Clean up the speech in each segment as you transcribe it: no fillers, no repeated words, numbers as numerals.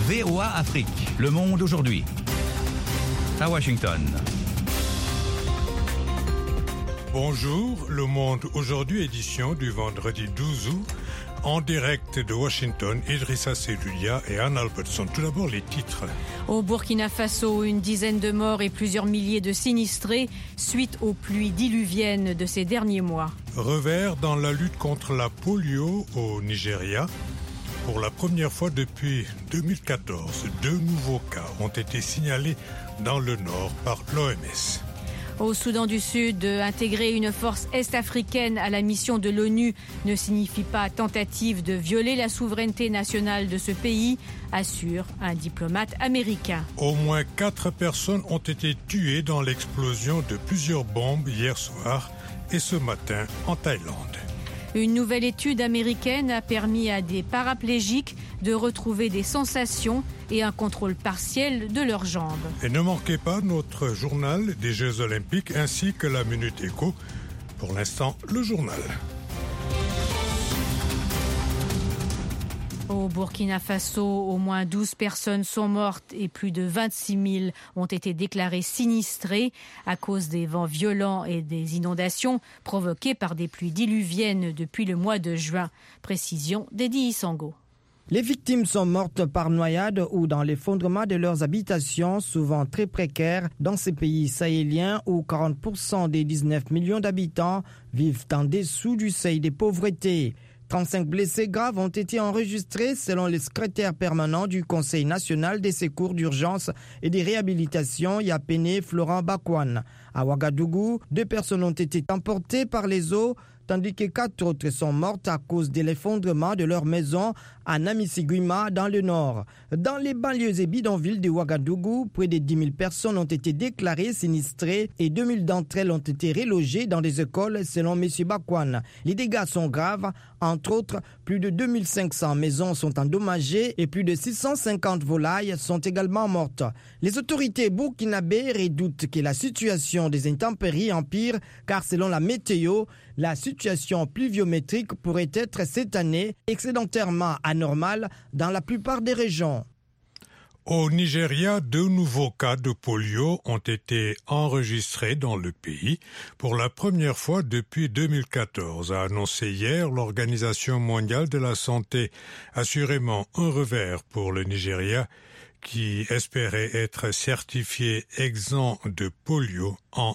VOA Afrique, le monde aujourd'hui. À Washington. Bonjour, le monde aujourd'hui, édition du vendredi 12 août. En direct de Washington, Idrissa Seloulia et Anne Albertson. Tout d'abord, les titres. Au Burkina Faso, une dizaine de morts et plusieurs milliers de sinistrés suite aux pluies diluviennes de ces derniers mois. Revers dans la lutte contre la polio au Nigeria. Pour la première fois depuis 2014, 2 nouveaux cas ont été signalés dans le nord par l'OMS. Au Soudan du Sud, intégrer une force est-africaine à la mission de l'ONU ne signifie pas tentative de violer la souveraineté nationale de ce pays, assure un diplomate américain. Au moins 4 personnes ont été tuées dans l'explosion de plusieurs bombes hier soir et ce matin en Thaïlande. Une nouvelle étude américaine a permis à des paraplégiques de retrouver des sensations et un contrôle partiel de leurs jambes. Et ne manquez pas notre journal des Jeux Olympiques ainsi que la Minute Éco. Pour l'instant, le journal. Au Burkina Faso, au moins 12 personnes sont mortes et plus de 26 000 ont été déclarées sinistrées à cause des vents violents et des inondations provoquées par des pluies diluviennes depuis le mois de juin. Précision d'Eddie Isango. Les victimes sont mortes par noyade ou dans l'effondrement de leurs habitations, souvent très précaires, dans ces pays sahéliens où 40% des 19 millions d'habitants vivent en dessous du seuil de pauvreté. 35 blessés graves ont été enregistrés selon le secrétaire permanent du Conseil national des secours d'urgence et des réhabilitations, Yapene Florent Bakwan. À Ouagadougou, 2 personnes ont été emportées par les eaux, tandis que 4 autres sont mortes à cause de l'effondrement de leur maison à Namisiguima dans le nord. Dans les banlieues et bidonvilles de Ouagadougou, près de 10 000 personnes ont été déclarées sinistrées et 2 000 d'entre elles ont été relogées dans des écoles selon M. Bakwan. Les dégâts sont graves. Entre autres, plus de 2 500 maisons sont endommagées et plus de 650 volailles sont également mortes. Les autorités burkinabées redoutent que la situation des intempéries empire car selon la météo, la situation pluviométrique pourrait être cette année excédentairement anormale dans la plupart des régions. Au Nigeria, 2 nouveaux cas de polio ont été enregistrés dans le pays pour la première fois depuis 2014, a annoncé hier l'Organisation mondiale de la santé. Assurément un revers pour le Nigeria qui espérait être certifié exempt de polio en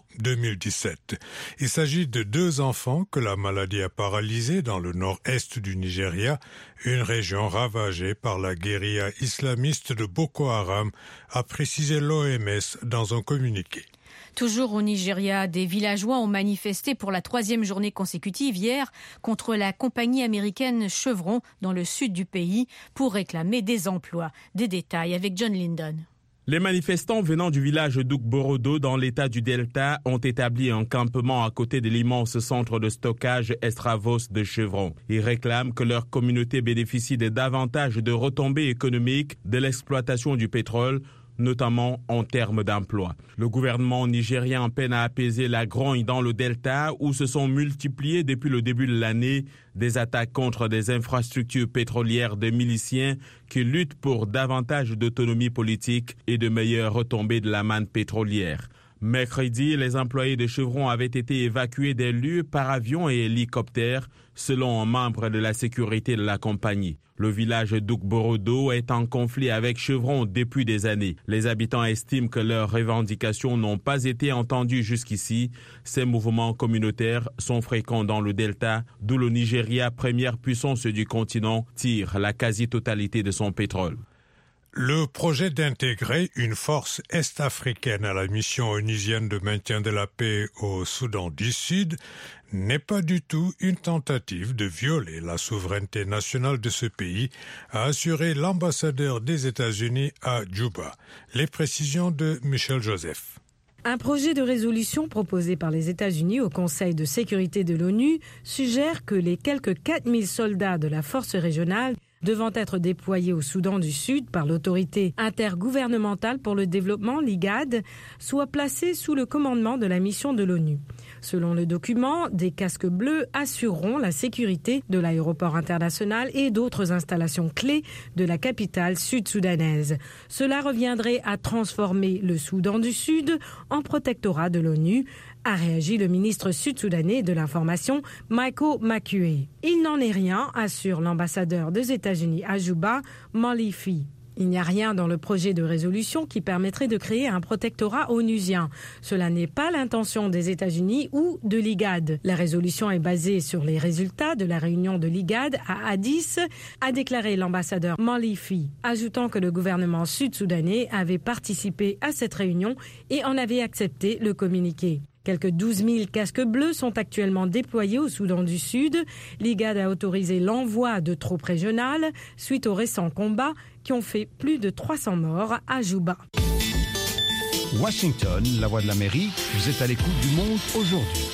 2017. Il s'agit de 2 enfants que la maladie a paralysés dans le nord-est du Nigeria, une région ravagée par la guérilla islamiste de Boko Haram, a précisé l'OMS dans un communiqué. Toujours au Nigeria, des villageois ont manifesté pour la 3e journée consécutive hier contre la compagnie américaine Chevron dans le sud du pays pour réclamer des emplois. Des détails avec John Linden. Les manifestants venant du village d'Ukborodo dans l'état du Delta ont établi un campement à côté de l'immense centre de stockage Estravos de Chevron. Ils réclament que leur communauté bénéficie de davantage de retombées économiques de l'exploitation du pétrole, notamment en termes d'emploi. Le gouvernement nigérien peine à apaiser la grogne dans le delta où se sont multipliées depuis le début de l'année des attaques contre des infrastructures pétrolières de miliciens qui luttent pour davantage d'autonomie politique et de meilleures retombées de la manne pétrolière. Mercredi, les employés de Chevron avaient été évacués des lieux par avion et hélicoptère, selon un membre de la sécurité de la compagnie. Le village d'Ukborodo est en conflit avec Chevron depuis des années. Les habitants estiment que leurs revendications n'ont pas été entendues jusqu'ici. Ces mouvements communautaires sont fréquents dans le Delta, d'où le Nigeria, première puissance du continent, tire la quasi-totalité de son pétrole. Le projet d'intégrer une force est-africaine à la mission onusienne de maintien de la paix au Soudan du Sud n'est pas du tout une tentative de violer la souveraineté nationale de ce pays, a assuré l'ambassadeur des États-Unis à Djouba. Les précisions de Michel Joseph. Un projet de résolution proposé par les États-Unis au Conseil de sécurité de l'ONU suggère que les quelques 4000 soldats de la force régionale devant être déployés au Soudan du Sud par l'autorité intergouvernementale pour le développement, l'IGAD, soient placés sous le commandement de la mission de l'ONU. Selon le document, des casques bleus assureront la sécurité de l'aéroport international et d'autres installations clés de la capitale sud-soudanaise. Cela reviendrait à transformer le Soudan du Sud en protectorat de l'ONU, a réagi le ministre sud-soudanais de l'information, Michael Makuei. Il n'en est rien, assure l'ambassadeur des États-Unis à Juba, Malifi. Il n'y a rien dans le projet de résolution qui permettrait de créer un protectorat onusien. Cela n'est pas l'intention des États-Unis ou de l'IGAD. La résolution est basée sur les résultats de la réunion de l'IGAD à Addis, a déclaré l'ambassadeur Malifi, ajoutant que le gouvernement sud-soudanais avait participé à cette réunion et en avait accepté le communiqué. Quelques 12 000 casques bleus sont actuellement déployés au Soudan du Sud. L'IGAD a autorisé l'envoi de troupes régionales suite aux récents combats qui ont fait plus de 300 morts à Juba. Washington, la voix de l'Amérique, vous êtes à l'écoute du monde aujourd'hui.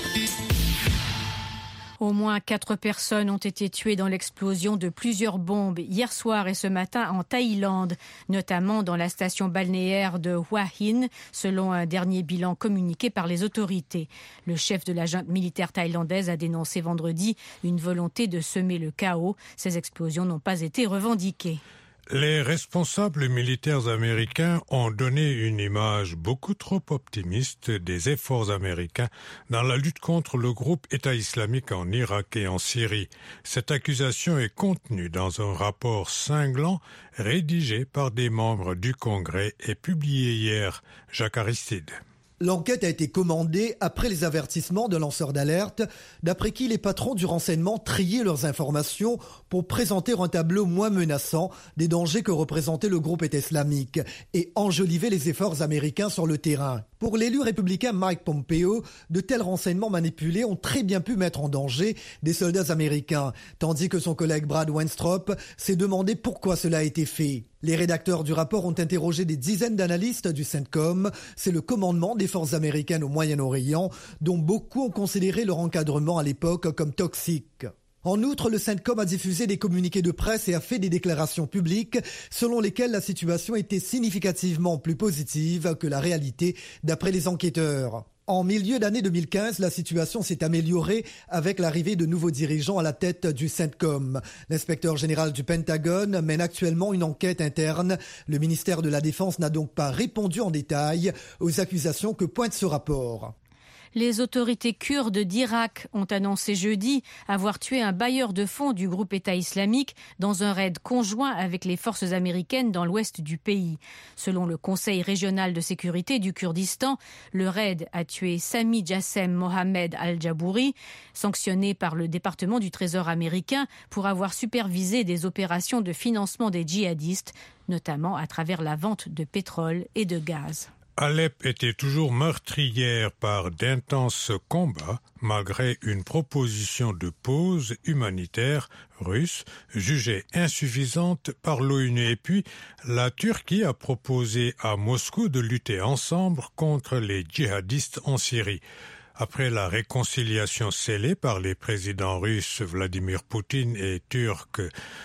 Au moins 4 personnes ont été tuées dans l'explosion de plusieurs bombes hier soir et ce matin en Thaïlande, notamment dans la station balnéaire de Hua Hin, selon un dernier bilan communiqué par les autorités. Le chef de la junte militaire thaïlandaise a dénoncé vendredi une volonté de semer le chaos. Ces explosions n'ont pas été revendiquées. Les responsables militaires américains ont donné une image beaucoup trop optimiste des efforts américains dans la lutte contre le groupe État islamique en Irak et en Syrie. Cette accusation est contenue dans un rapport cinglant rédigé par des membres du Congrès et publié hier. Jacques Aristide. L'enquête a été commandée après les avertissements de lanceurs d'alerte, d'après qui les patrons du renseignement triaient leurs informations pour présenter un tableau moins menaçant des dangers que représentait le groupe État islamique et enjoliver les efforts américains sur le terrain. Pour l'élu républicain Mike Pompeo, de tels renseignements manipulés ont très bien pu mettre en danger des soldats américains, tandis que son collègue Brad Wenstrup s'est demandé pourquoi cela a été fait. Les rédacteurs du rapport ont interrogé des dizaines d'analystes du CENTCOM, c'est le commandement des forces américaines au Moyen-Orient, dont beaucoup ont considéré leur encadrement à l'époque comme toxique. En outre, le CENTCOM a diffusé des communiqués de presse et a fait des déclarations publiques selon lesquelles la situation était significativement plus positive que la réalité d'après les enquêteurs. En milieu d'année 2015, la situation s'est améliorée avec l'arrivée de nouveaux dirigeants à la tête du CENTCOM. L'inspecteur général du Pentagone mène actuellement une enquête interne. Le ministère de la Défense n'a donc pas répondu en détail aux accusations que pointe ce rapport. Les autorités kurdes d'Irak ont annoncé jeudi avoir tué un bailleur de fonds du groupe État islamique dans un raid conjoint avec les forces américaines dans l'ouest du pays. Selon le Conseil régional de sécurité du Kurdistan, le raid a tué Sami Jassem Mohamed al-Jabouri, sanctionné par le département du Trésor américain pour avoir supervisé des opérations de financement des djihadistes, notamment à travers la vente de pétrole et de gaz. Alep était toujours meurtrière par d'intenses combats, malgré une proposition de pause humanitaire russe jugée insuffisante par l'ONU. Et puis, la Turquie a proposé à Moscou de lutter ensemble contre les djihadistes en Syrie. Après la réconciliation scellée par les présidents russes Vladimir Poutine et turc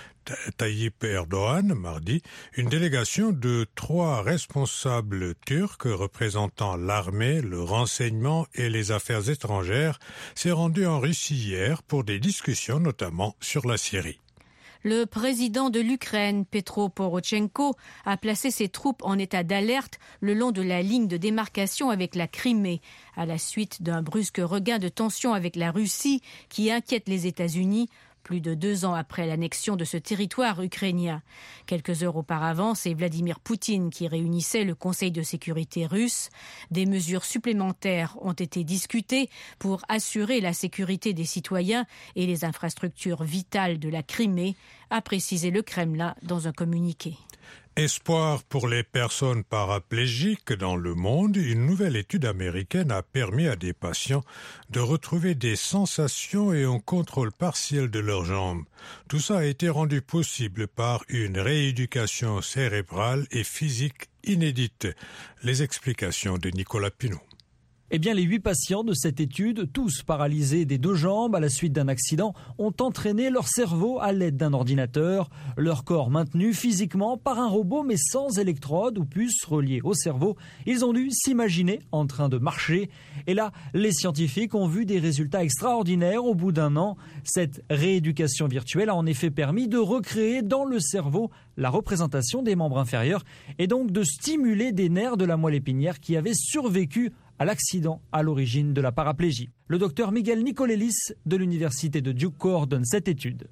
Tayyip Erdogan, mardi, une délégation de 3 responsables turcs représentant l'armée, le renseignement et les affaires étrangères s'est rendue en Russie hier pour des discussions notamment sur la Syrie. Le président de l'Ukraine, Petro Porochenko, a placé ses troupes en état d'alerte le long de la ligne de démarcation avec la Crimée, à la suite d'un brusque regain de tension avec la Russie qui inquiète les États-Unis, plus de 2 ans après l'annexion de ce territoire ukrainien. Quelques heures auparavant, c'est Vladimir Poutine qui réunissait le Conseil de sécurité russe. Des mesures supplémentaires ont été discutées pour assurer la sécurité des citoyens et les infrastructures vitales de la Crimée, a précisé le Kremlin dans un communiqué. Espoir pour les personnes paraplégiques dans le monde, une nouvelle étude américaine a permis à des patients de retrouver des sensations et un contrôle partiel de leurs jambes. Tout ça a été rendu possible par une rééducation cérébrale et physique inédite. Les explications de Nicolas Pinault. Eh bien, les 8 patients de cette étude, tous paralysés des 2 jambes à la suite d'un accident, ont entraîné leur cerveau à l'aide d'un ordinateur, leur corps maintenu physiquement par un robot mais sans électrode ou puce reliée au cerveau. Ils ont dû s'imaginer en train de marcher. Et là, les scientifiques ont vu des résultats extraordinaires au bout d'1 an. Cette rééducation virtuelle a en effet permis de recréer dans le cerveau la représentation des membres inférieurs et donc de stimuler des nerfs de la moelle épinière qui avaient survécu à l'accident à l'origine de la paraplégie. Le docteur Miguel Nicolelis de l'université de Duke coordonne cette étude.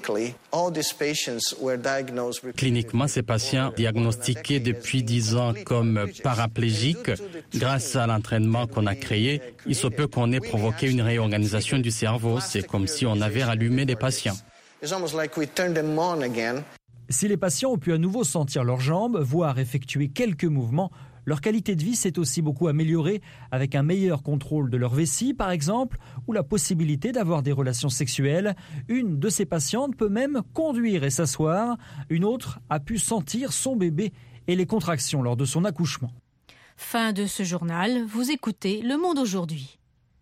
Cliniquement, ces patients diagnostiqués depuis 10 ans comme paraplégiques, grâce à l'entraînement qu'on a créé, il se peut qu'on ait provoqué une réorganisation du cerveau. C'est comme si on avait rallumé les patients. Si les patients ont pu à nouveau sentir leurs jambes, voire effectuer quelques mouvements, leur qualité de vie s'est aussi beaucoup améliorée avec un meilleur contrôle de leur vessie, par exemple, ou la possibilité d'avoir des relations sexuelles. Une de ces patientes peut même conduire et s'asseoir. Une autre a pu sentir son bébé et les contractions lors de son accouchement. Fin de ce journal. Vous écoutez Le Monde aujourd'hui.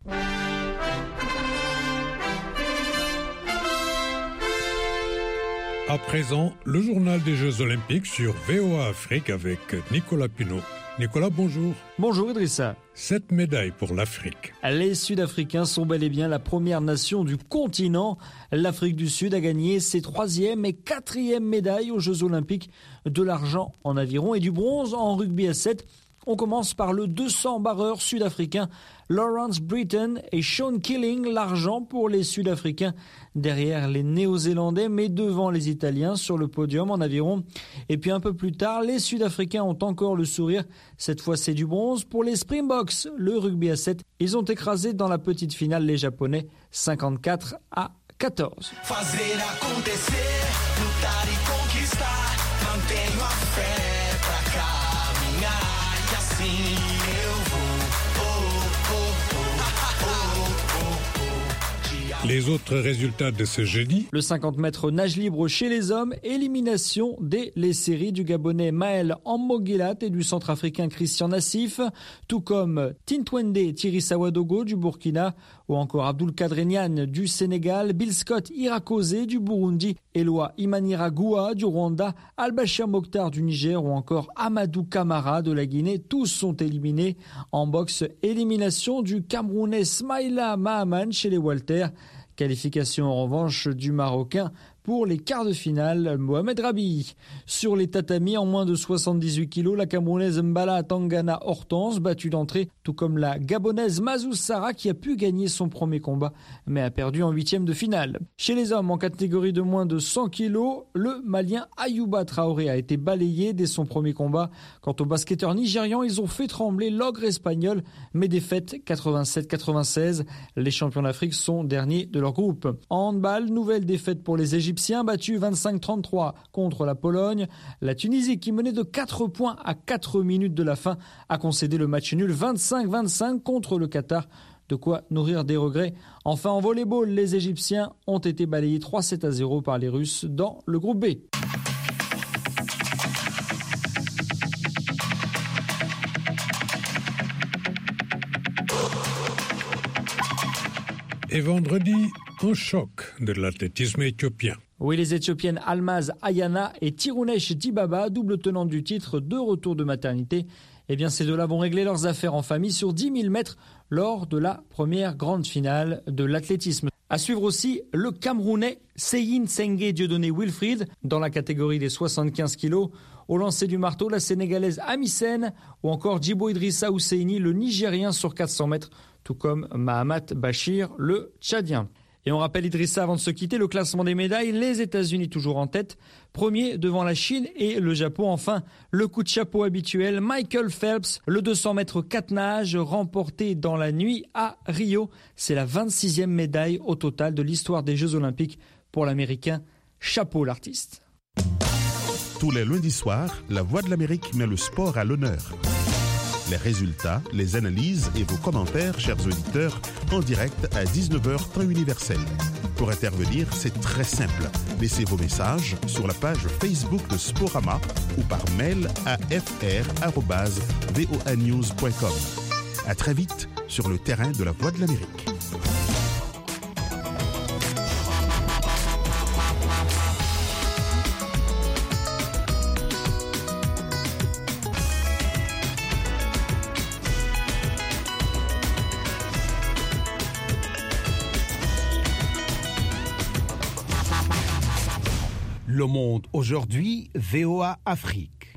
À présent, le journal des Jeux Olympiques sur VOA Afrique avec Nicolas Pinault. Nicolas, bonjour. Bonjour Idrissa. 7 médailles pour l'Afrique. Les Sud-Africains sont bel et bien la première nation du continent. L'Afrique du Sud a gagné ses 3e et 4e médailles aux Jeux Olympiques, de l'argent en aviron et du bronze en rugby à 7. On commence par le 200 barreur sud-africain Lawrence Britton et Sean Killing, l'argent pour les Sud-Africains derrière les Néo-Zélandais mais devant les Italiens sur le podium en aviron. Et puis un peu plus tard, les Sud-Africains ont encore le sourire. Cette fois, c'est du bronze pour les Springboks, le rugby à 7. Ils ont écrasé dans la petite finale les Japonais 54-14. Les autres résultats de ce jeudi. Le 50 mètres nage libre chez les hommes, élimination dès les séries du Gabonais Maël Ammoguelat et du Centrafricain Christian Nassif, tout comme Tintwende Thierry Sawadogo du Burkina ou encore Abdul Kadrenian du Sénégal, Bill Scott Irakose du Burundi, Eloi Imaniragoua du Rwanda, Al-Bashir Mokhtar du Niger ou encore Amadou Kamara de la Guinée. Tous sont éliminés. En boxe, élimination du Camerounais Smaïla Mahaman chez les Walters. Qualification en revanche du Marocain pour les quarts de finale, Mohamed Rabi. Sur les tatamis, en moins de 78 kilos, la Camerounaise Mbala Tangana Hortense, battue d'entrée, tout comme la Gabonaise Mazou Sarra qui a pu gagner son premier combat, mais a perdu en 8e de finale. Chez les hommes, en catégorie de moins de 100 kilos, le Malien Ayouba Traoré a été balayé dès son premier combat. Quant aux basketteurs nigérians, ils ont fait trembler l'ogre espagnol, mais défaite 87-96. Les champions d'Afrique sont derniers de leur groupe. En handball, nouvelle défaite pour les Égyptiens, battus 25-33 contre la Pologne. La Tunisie, qui menait de 4 points à 4 minutes de la fin, a concédé le match nul 25-25 contre le Qatar. De quoi nourrir des regrets. Enfin, en volleyball, les Égyptiens ont été balayés 3-7-0 par les Russes dans le groupe B. Et vendredi, un choc de l'athlétisme éthiopien. Oui, les Éthiopiennes Almaz Ayana et Tirunesh Dibaba, double tenante du titre de retour de maternité, eh bien ces deux-là vont régler leurs affaires en famille sur 10 000 mètres lors de la première grande finale de l'athlétisme. À suivre aussi le Camerounais Seyin Senge Dieudonné Wilfried dans la catégorie des 75 kilos. Au lancer du marteau, la Sénégalaise Amisen ou encore Djibo Idrissa Ousseini, le Nigérien sur 400 mètres, tout comme Mahamat Bachir, le Tchadien. Et on rappelle Idrissa avant de se quitter, le classement des médailles, les États-Unis toujours en tête, premier devant la Chine et le Japon. Enfin, le coup de chapeau habituel, Michael Phelps, le 200 mètres 4 nages remporté dans la nuit à Rio. C'est la 26e médaille au total de l'histoire des Jeux Olympiques pour l'Américain. Chapeau l'artiste. Tous les lundis soirs, La Voix de l'Amérique met le sport à l'honneur. Les résultats, les analyses et vos commentaires, chers auditeurs, en direct à 19h temps universel. Pour intervenir, c'est très simple. Laissez vos messages sur la page Facebook de Sporama ou par mail à fr@voanews.com. À très vite sur le terrain de la Voix de l'Amérique. Le Monde aujourd'hui, VOA Afrique.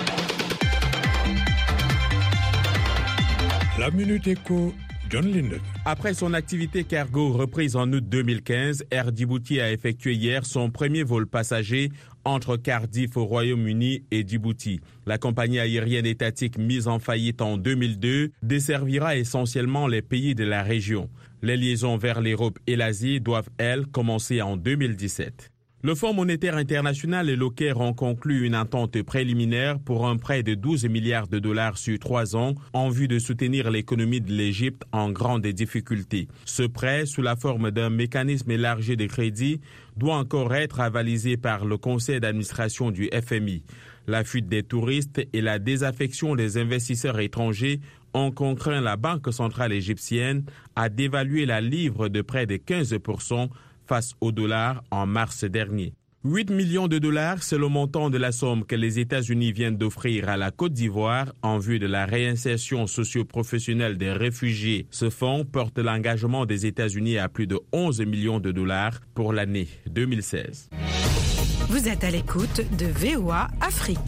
La Minute Éco, John Linden. Après son activité cargo reprise en août 2015, Air Djibouti a effectué hier son premier vol passager entre Cardiff au Royaume-Uni et Djibouti. La compagnie aérienne étatique mise en faillite en 2002 desservira essentiellement les pays de la région. Les liaisons vers l'Europe et l'Asie doivent, elles, commencer en 2017. Le Fonds monétaire international et le Caire ont conclu une entente préliminaire pour un prêt de 12 milliards de dollars sur 3 ans en vue de soutenir l'économie de l'Égypte en grande difficulté. Ce prêt, sous la forme d'un mécanisme élargi de crédit, doit encore être avalisé par le conseil d'administration du FMI. La fuite des touristes et la désaffection des investisseurs étrangers ont contraint la Banque centrale égyptienne à dévaluer la livre de près de 15% face au dollar en mars dernier. 8 millions de dollars, c'est le montant de la somme que les États-Unis viennent d'offrir à la Côte d'Ivoire en vue de la réinsertion socio-professionnelle des réfugiés. Ce fonds porte l'engagement des États-Unis à plus de 11 millions de dollars pour l'année 2016. Vous êtes à l'écoute de VOA Afrique.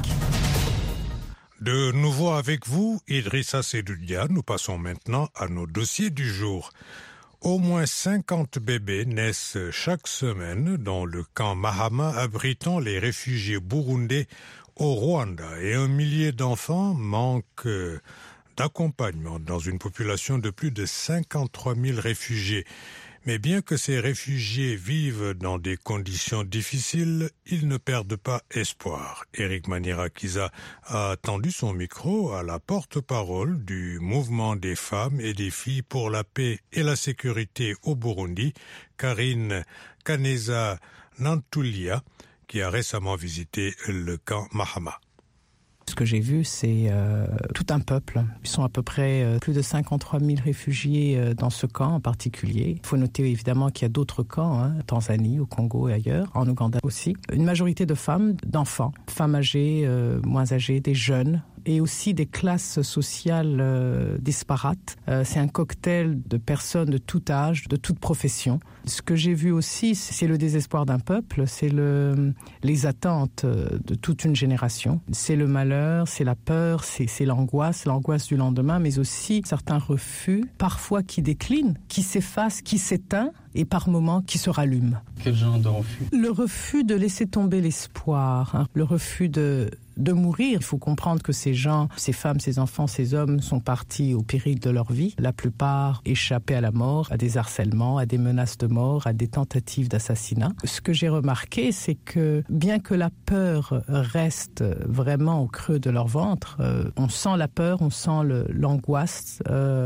De nouveau avec vous, Idrissa Sedoudia. Nous passons maintenant à nos dossiers du jour. Au moins 50 bébés naissent chaque semaine dans le camp Mahama abritant les réfugiés burundais au Rwanda et 1 millier d'enfants manquent d'accompagnement dans une population de plus de 53 000 réfugiés. Mais bien que ces réfugiés vivent dans des conditions difficiles, ils ne perdent pas espoir. Eric Manirakiza a tendu son micro à la porte-parole du mouvement des femmes et des filles pour la paix et la sécurité au Burundi, Karine Kaneza Nantulia, qui a récemment visité le camp Mahama. Ce que j'ai vu, c'est tout un peuple. Ils sont à peu près plus de 53 000 réfugiés dans ce camp en particulier. Il faut noter évidemment qu'il y a d'autres camps, en Tanzanie, au Congo et ailleurs, en Ouganda aussi. Une majorité de femmes, d'enfants, femmes âgées, moins âgées, des jeunes, et aussi des classes sociales disparates. C'est un cocktail de personnes de tout âge, de toute profession. Ce que j'ai vu aussi, c'est le désespoir d'un peuple, c'est les attentes de toute une génération. C'est le malheur, c'est la peur, c'est l'angoisse du lendemain, mais aussi certains refus, parfois qui déclinent, qui s'effacent, qui s'éteignent, et par moments qui se rallument. Quel genre de refus ? Le refus de laisser tomber l'espoir, le refus de mourir. Il faut comprendre que ces gens, ces femmes, ces enfants, ces hommes sont partis au péril de leur vie. La plupart échappaient à la mort, à des harcèlements, à des menaces de mort, à des tentatives d'assassinat. Ce que j'ai remarqué, c'est que bien que la peur reste vraiment au creux de leur ventre, on sent la peur, on sent l'angoisse,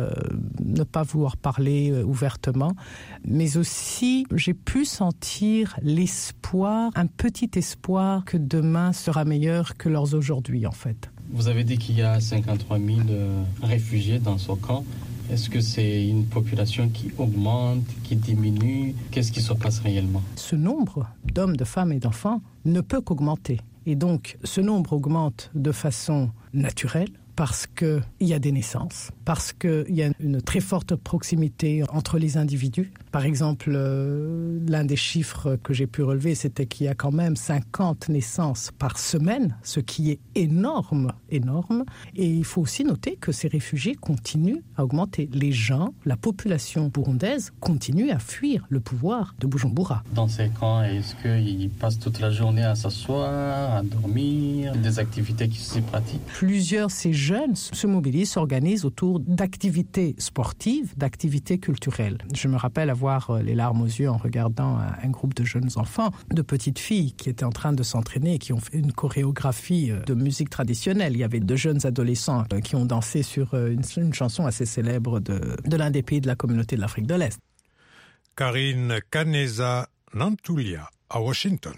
ne pas vouloir parler ouvertement, mais aussi j'ai pu sentir l'espoir, un petit espoir que demain sera meilleur que leurs aujourd'hui en fait. Vous avez dit qu'il y a 53 000 réfugiés dans ce camp. Est-ce que c'est une population qui augmente, qui diminue ? Qu'est-ce qui se passe réellement ? Ce nombre d'hommes, de femmes et d'enfants ne peut qu'augmenter. Et donc ce nombre augmente de façon naturelle, parce qu'il y a des naissances, parce qu'il y a une très forte proximité entre les individus. Par exemple, l'un des chiffres que j'ai pu relever, c'était qu'il y a quand même 50 naissances par semaine, ce qui est énorme. Et il faut aussi noter que ces réfugiés continuent à augmenter. Les gens, la population burundaise continue à fuir le pouvoir de Bujumbura. Dans ces camps, est-ce qu'ils passent toute la journée à s'asseoir, à dormir, des activités qui se pratiquent ? Plusieurs ces jeunes se mobilisent, s'organisent autour d'activités sportives, d'activités culturelles. Je me rappelle avoir les larmes aux yeux en regardant un groupe de jeunes enfants, de petites filles qui étaient en train de s'entraîner et qui ont fait une chorégraphie de musique traditionnelle. Il y avait de jeunes adolescents qui ont dansé sur une chanson assez célèbre de l'un des pays de la communauté de l'Afrique de l'Est. Karine Kaneza Nantulia à Washington.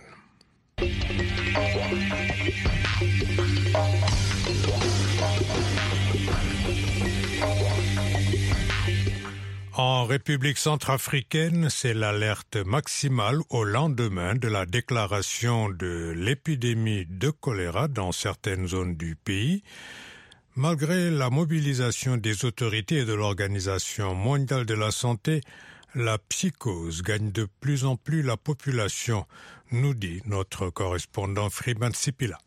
En République centrafricaine, c'est l'alerte maximale au lendemain de la déclaration de l'épidémie de choléra dans certaines zones du pays. Malgré la mobilisation des autorités et de l'Organisation mondiale de la santé, la psychose gagne de plus en plus la population, nous dit notre correspondant Freeman Sipila.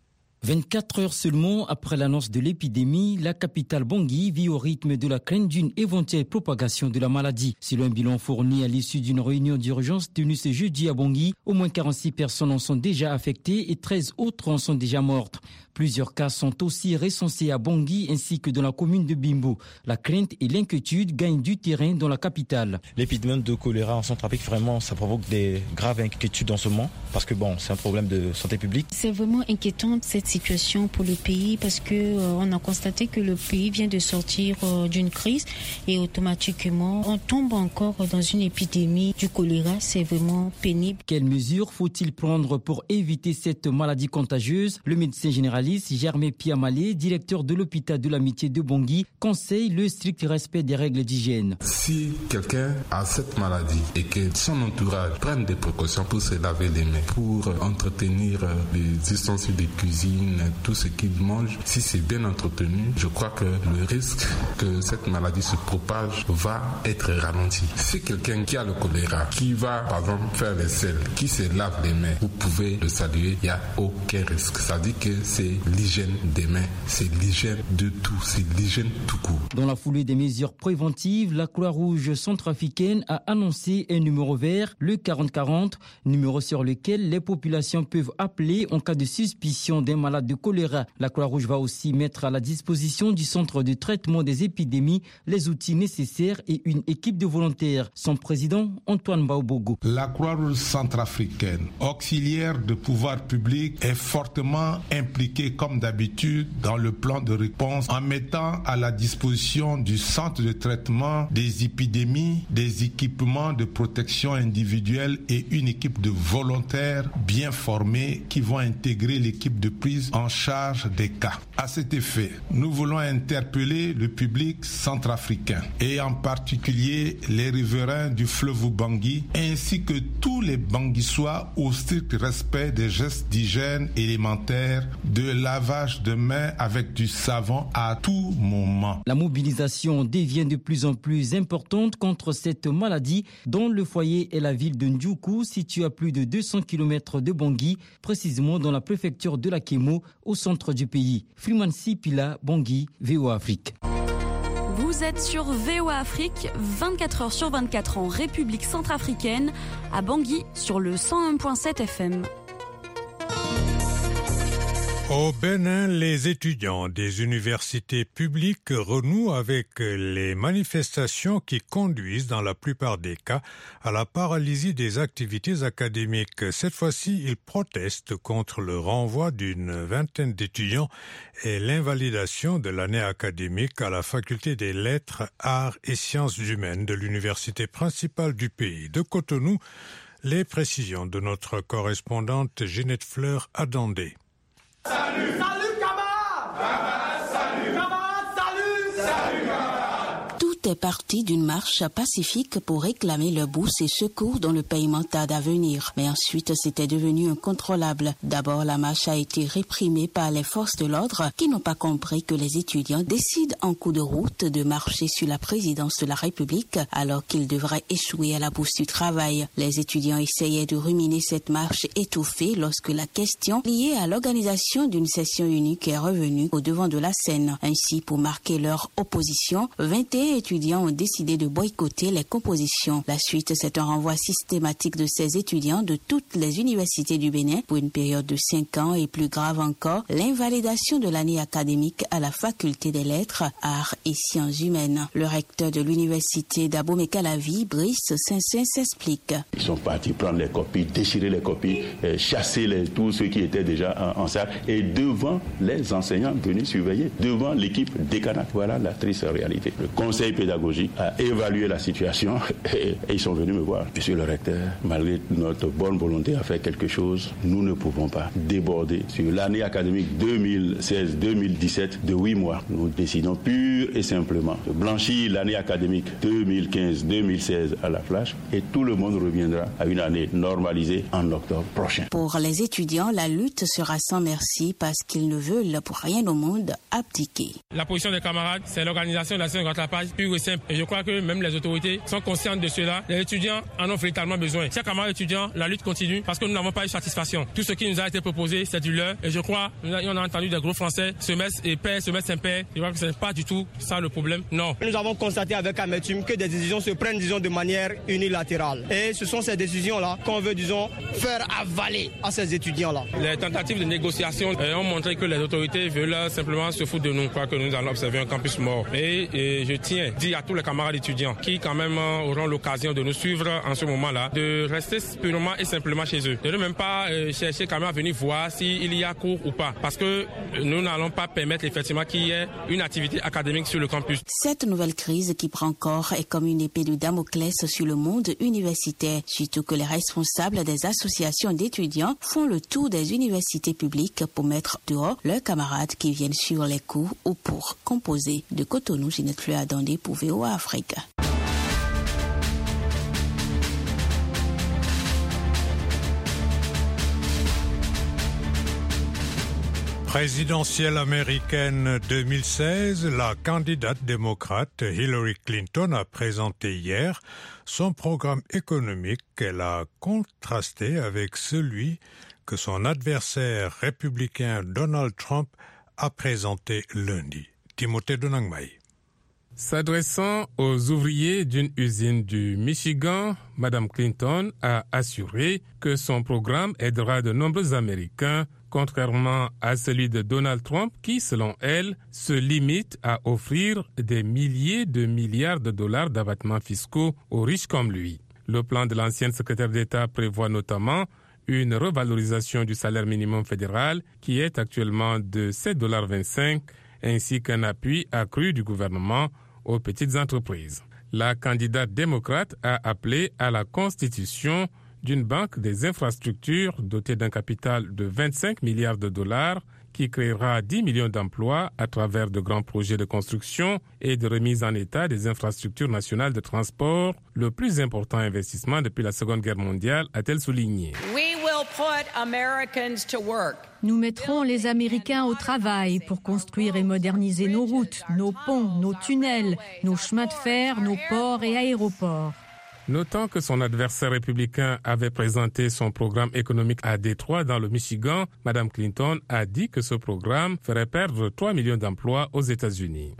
24 heures seulement après l'annonce de l'épidémie, la capitale Bangui vit au rythme de la crainte d'une éventuelle propagation de la maladie. Selon un bilan fourni à l'issue d'une réunion d'urgence tenue ce jeudi à Bangui, au moins 46 personnes en sont déjà affectées et 13 autres en sont déjà mortes. Plusieurs cas sont aussi recensés à Bangui ainsi que dans la commune de Bimbo. La crainte et l'inquiétude gagnent du terrain dans la capitale. L'épidémie de choléra en Centrafrique, vraiment, ça provoque des graves inquiétudes en ce moment parce que c'est un problème de santé publique. C'est vraiment inquiétant cette situation pour le pays parce que on a constaté que le pays vient de sortir d'une crise et automatiquement on tombe encore dans une épidémie du choléra. C'est vraiment pénible. Quelles mesures faut-il prendre pour éviter cette maladie contagieuse? Le médecin généraliste Germain Piamalé, directeur de l'hôpital de l'Amitié de Bangui, conseille le strict respect des règles d'hygiène. Si quelqu'un a cette maladie et que son entourage prenne des précautions pour se laver les mains, pour entretenir les ustensiles de cuisine, tout ce qu'il mange, si c'est bien entretenu, je crois que le risque que cette maladie se propage va être ralenti. Si quelqu'un qui a le choléra, qui va par exemple faire les selles, qui se lave les mains, vous pouvez le saluer, il n'y a aucun risque. Ça dit que c'est l'hygiène des mains, c'est l'hygiène de tout, c'est l'hygiène tout court. Dans la foulée des mesures préventives, la Croix-Rouge centrafricaine a annoncé un numéro vert, le 4040, numéro sur lequel les populations peuvent appeler en cas de suspicion d'un malade de choléra. La Croix-Rouge va aussi mettre à la disposition du centre de traitement des épidémies les outils nécessaires et une équipe de volontaires. Son président, Antoine Baobogo. La Croix-Rouge centrafricaine, auxiliaire de pouvoir public, est fortement impliquée comme d'habitude dans le plan de réponse en mettant à la disposition du centre de traitement des épidémies des équipements de protection individuelle et une équipe de volontaires bien formés qui vont intégrer l'équipe de prise en charge des cas. À cet effet, nous voulons interpeller le public centrafricain et en particulier les riverains du fleuve Bangui ainsi que tous les Banguissois au strict respect des gestes d'hygiène élémentaires, de lavage de mains avec du savon à tout moment. La mobilisation devient de plus en plus importante contre cette maladie dont le foyer est la ville de Ndjoukou, située à plus de 200 km de Bangui, précisément dans la préfecture de la Kémo, au centre du pays. Freeman Sipila, Bangui, VOA Afrique. Vous êtes sur VOA Afrique, 24 heures sur 24 en République centrafricaine, à Bangui sur le 101.7 FM. Au Bénin, les étudiants des universités publiques renouent avec les manifestations qui conduisent, dans la plupart des cas, à la paralysie des activités académiques. Cette fois-ci, ils protestent contre le renvoi d'une vingtaine d'étudiants et l'invalidation de l'année académique à la faculté des lettres, arts et sciences humaines de l'université principale du pays. De Cotonou, les précisions de notre correspondante Ginette Fleur à Dandé. Salut, salut camarades! Salut camarades, salut camarades! Tout est parti d'une marche pacifique pour réclamer le bourse et secours dans le paiement tarde à venir. Mais ensuite, c'était devenu incontrôlable. D'abord, la marche a été réprimée par les forces de l'ordre qui n'ont pas compris que les étudiants décident en cours de route de marcher sur la présidence de la République alors qu'ils devraient échouer à la bourse du travail. Les étudiants essayaient de ruminer cette marche étouffée lorsque la question liée à l'organisation d'une session unique est revenue au devant de la scène. Ainsi, pour marquer leur opposition, 21 étudiants ont décidé de boycotter les compositions. La suite, c'est un renvoi systématique de ces étudiants de toutes les universités du Bénin pour une période de 5 ans et plus grave encore, l'invalidation de l'année académique à la faculté des lettres, arts et sciences humaines. Le recteur de l'université d'Abomey-Calavi, Brice Saint-Saint, s'explique. Ils sont partis prendre les copies, déchirer les copies, chasser tous ceux qui étaient déjà en salle et devant les enseignants venus surveiller, devant l'équipe décanate. Voilà la triste réalité. Le conseil pédagogique, à évaluer la situation et ils sont venus me voir. Monsieur le recteur, malgré notre bonne volonté à faire quelque chose, nous ne pouvons pas déborder sur l'année académique 2016-2017 de 8 mois. Nous décidons pur et simplement de blanchir l'année académique 2015-2016 à la flash et tout le monde reviendra à une année normalisée en octobre prochain. Pour les étudiants, la lutte sera sans merci parce qu'ils ne veulent pour rien au monde abdiquer. La position des camarades, c'est l'organisation de la scène rattrapage pure et simple. Et je crois que même les autorités sont conscientes de cela. Les étudiants en ont véritablement besoin. Chers camarades étudiants, la lutte continue parce que nous n'avons pas eu satisfaction. Tout ce qui nous a été proposé, c'est du leurre. Et je crois, on a entendu des gros français, semestre impair, semestre impair. Je crois que ce n'est pas du tout ça le problème. Non. Nous avons constaté avec amertume que des décisions se prennent, de manière unilatérale. Et ce sont ces décisions-là qu'on veut, faire avaler à ces étudiants-là. Les tentatives de négociation ont montré que les autorités veulent simplement se foutre de nous. Je crois que nous allons observer un campus mort. Et je tiens à dire à tous les camarades étudiants qui quand même auront l'occasion de nous suivre en ce moment-là, de rester purement et simplement chez eux. De ne même pas chercher quand même à venir voir s'il y a cours ou pas. Parce que nous n'allons pas permettre effectivement qu'il y ait une activité académique sur le campus. Cette nouvelle crise qui prend corps est comme une épée de Damoclès sur le monde universitaire, surtout que les responsables des associations d'étudiants font le tour des universités publiques pour mettre dehors leurs camarades qui viennent sur les cours ou pour composer. De Cotonou, Ginette Fleur Adondé pour VOA Afrique. Présidentielle américaine 2016, la candidate démocrate Hillary Clinton a présenté hier son programme économique qu'elle a contrasté avec celui que son adversaire républicain Donald Trump a présenté lundi. Timothée Donangmaï. S'adressant aux ouvriers d'une usine du Michigan, Mme Clinton a assuré que son programme aidera de nombreux Américains, contrairement à celui de Donald Trump qui, selon elle, se limite à offrir des milliers de milliards de dollars d'abattements fiscaux aux riches comme lui. Le plan de l'ancienne secrétaire d'État prévoit notamment une revalorisation du salaire minimum fédéral qui est actuellement de 7,25 $, ainsi qu'un appui accru du gouvernement aux petites entreprises. La candidate démocrate a appelé à la constitution d'une banque des infrastructures dotée d'un capital de 25 milliards de dollars qui créera 10 millions d'emplois à travers de grands projets de construction et de remise en état des infrastructures nationales de transport, le plus important investissement depuis la Seconde Guerre mondiale, a-t-elle souligné. Nous mettrons les Américains au travail pour construire et moderniser nos routes, nos ponts, nos tunnels, nos chemins de fer, nos ports et aéroports. Notant que son adversaire républicain avait présenté son programme économique à Détroit dans le Michigan, Mme Clinton a dit que ce programme ferait perdre 3 millions d'emplois aux États-Unis.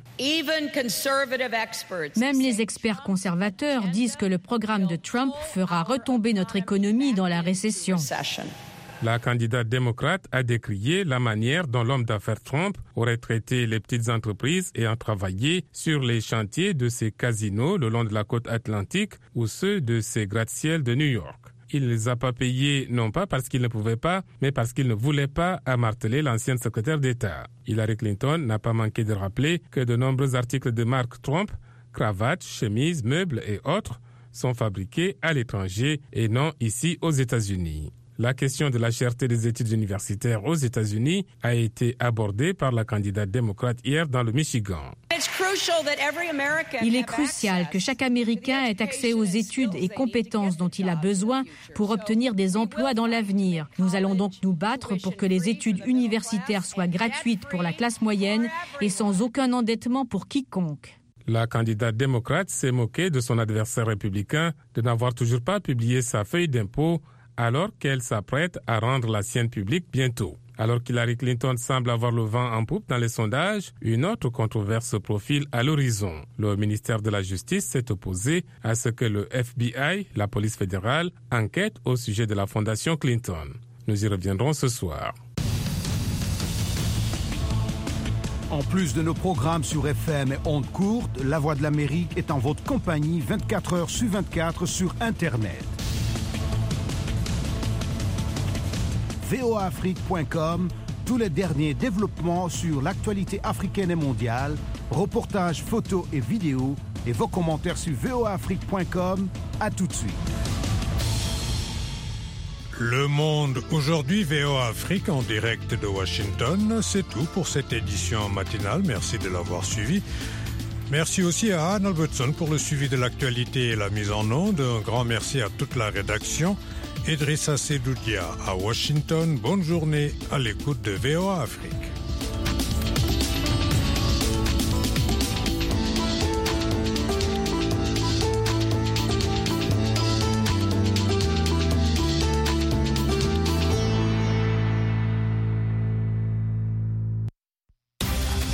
Même les experts conservateurs disent que le programme de Trump fera retomber notre économie dans la récession. La candidate démocrate a décrié la manière dont l'homme d'affaires Trump aurait traité les petites entreprises ayant travaillé sur les chantiers de ses casinos le long de la côte atlantique ou ceux de ses gratte-ciel de New York. Il ne les a pas payés non pas parce qu'il ne pouvait pas, mais parce qu'il ne voulait pas, a martelé l'ancienne secrétaire d'État. Hillary Clinton n'a pas manqué de rappeler que de nombreux articles de marque Trump, cravates, chemises, meubles et autres, sont fabriqués à l'étranger et non ici aux États-Unis. La question de la cherté des études universitaires aux États-Unis a été abordée par la candidate démocrate hier dans le Michigan. Il est crucial que chaque Américain ait accès aux études et compétences dont il a besoin pour obtenir des emplois dans l'avenir. Nous allons donc nous battre pour que les études universitaires soient gratuites pour la classe moyenne et sans aucun endettement pour quiconque. La candidate démocrate s'est moquée de son adversaire républicain de n'avoir toujours pas publié sa feuille d'impôt alors qu'elle s'apprête à rendre la sienne publique bientôt. Alors qu'Hillary Clinton semble avoir le vent en poupe dans les sondages, une autre controverse se profile à l'horizon. Le ministère de la Justice s'est opposé à ce que le FBI, la police fédérale, enquête au sujet de la fondation Clinton. Nous y reviendrons ce soir. En plus de nos programmes sur FM et ondes courtes, La Voix de l'Amérique est en votre compagnie 24 heures sur 24 sur Internet. voaafrique.com, tous les derniers développements sur l'actualité africaine et mondiale, reportages, photos et vidéos, et vos commentaires sur voaafrique.com. À tout de suite. Le Monde aujourd'hui, VOA Afrique en direct de Washington. C'est tout pour cette édition matinale. Merci de l'avoir suivi. Merci aussi à Anne Albertson pour le suivi de l'actualité et la mise en onde. Un grand merci à toute la rédaction. Idrissa Sedoudia à Washington. Bonne journée à l'écoute de VOA Afrique.